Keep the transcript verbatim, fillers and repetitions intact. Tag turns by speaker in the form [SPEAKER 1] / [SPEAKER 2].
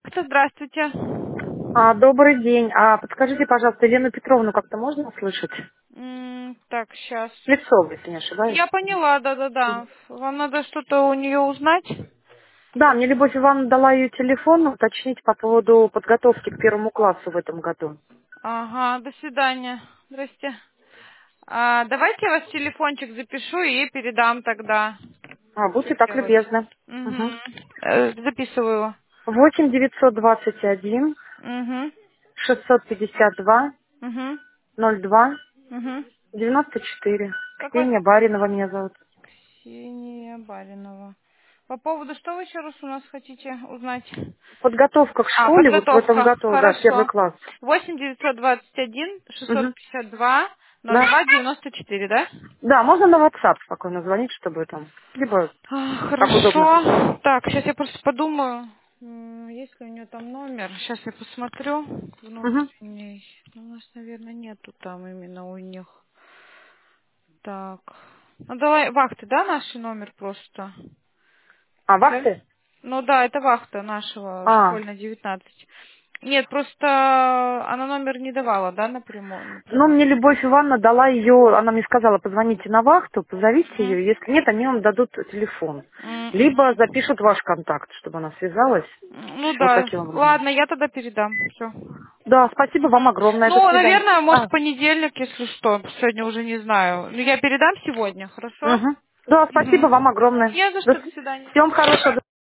[SPEAKER 1] Кто, здравствуйте.
[SPEAKER 2] А, добрый день. А подскажите, пожалуйста, Елену Петровну как-то можно услышать?
[SPEAKER 1] М, Так, сейчас.
[SPEAKER 2] Лицо, если не ошибаюсь.
[SPEAKER 1] Я поняла, да-да-да.
[SPEAKER 2] Мгм.
[SPEAKER 1] Вам надо что-то у нее узнать?
[SPEAKER 2] Да, мне Любовь Ивановна дала ее телефон уточнить по поводу подготовки к первому классу в этом году.
[SPEAKER 1] Ага, до свидания. Здрасте. А, давайте я вас телефончик запишу и ей передам тогда.
[SPEAKER 2] А, будьте
[SPEAKER 1] Сейчас
[SPEAKER 2] так
[SPEAKER 1] я вас...
[SPEAKER 2] любезны. Угу.
[SPEAKER 1] Угу. Записываю его.
[SPEAKER 2] восемь девятьсот двадцать один
[SPEAKER 1] Угу.
[SPEAKER 2] шестьсот пятьдесят два
[SPEAKER 1] Угу.
[SPEAKER 2] ноль два
[SPEAKER 1] Угу.
[SPEAKER 2] девяносто четыре.
[SPEAKER 1] Как вас?
[SPEAKER 2] Ксения Баринова меня зовут.
[SPEAKER 1] Ксения Баринова. По поводу, что вы еще раз у нас хотите узнать?
[SPEAKER 2] Подготовка к
[SPEAKER 1] А,
[SPEAKER 2] школе вот в этом
[SPEAKER 1] подготовка.
[SPEAKER 2] году, да, первый
[SPEAKER 1] Хорошо.
[SPEAKER 2] класс.
[SPEAKER 1] Восемь девятьсот двадцать один шестьсот
[SPEAKER 2] Угу.
[SPEAKER 1] пятьдесят два ноль
[SPEAKER 2] Да?
[SPEAKER 1] два девяносто четыре, да?
[SPEAKER 2] Да, можно на WhatsApp спокойно звонить, чтобы там, либо
[SPEAKER 1] А,
[SPEAKER 2] как удобно.
[SPEAKER 1] Хорошо. Так, сейчас я просто подумаю, м, есть ли у нее там номер. Сейчас я посмотрю.
[SPEAKER 2] Угу.
[SPEAKER 1] Внутренний. Ну, у нас, наверное, нету там именно у них. Так. Ну, давай, вахты, да, наш номер просто?
[SPEAKER 2] А,
[SPEAKER 1] Да?
[SPEAKER 2] вахты?
[SPEAKER 1] Ну да, это вахта нашего
[SPEAKER 2] А,
[SPEAKER 1] школьная девятнадцать. Нет, просто она номер не давала, да, напрямую?
[SPEAKER 2] ну,
[SPEAKER 1] напрямую.
[SPEAKER 2] мне Любовь Ивановна дала ее, она мне сказала, позвоните на вахту, позовите
[SPEAKER 1] М,
[SPEAKER 2] ее, если нет, они вам дадут телефон.
[SPEAKER 1] м,
[SPEAKER 2] Либо
[SPEAKER 1] м.
[SPEAKER 2] запишут ваш контакт, чтобы она связалась.
[SPEAKER 1] Ну
[SPEAKER 2] Вот
[SPEAKER 1] да,
[SPEAKER 2] таким образом.
[SPEAKER 1] ладно, я тогда передам. Все.
[SPEAKER 2] Да, спасибо вам огромное, до
[SPEAKER 1] Ну,
[SPEAKER 2] свидания.
[SPEAKER 1] наверное, может,
[SPEAKER 2] А,
[SPEAKER 1] понедельник, если что. Сегодня уже не знаю. Ну, я передам сегодня, хорошо?
[SPEAKER 2] угу. Да, спасибо
[SPEAKER 1] Угу.
[SPEAKER 2] вам огромное.
[SPEAKER 1] Не за
[SPEAKER 2] До...
[SPEAKER 1] что, до свидания.
[SPEAKER 2] Всем хорошего.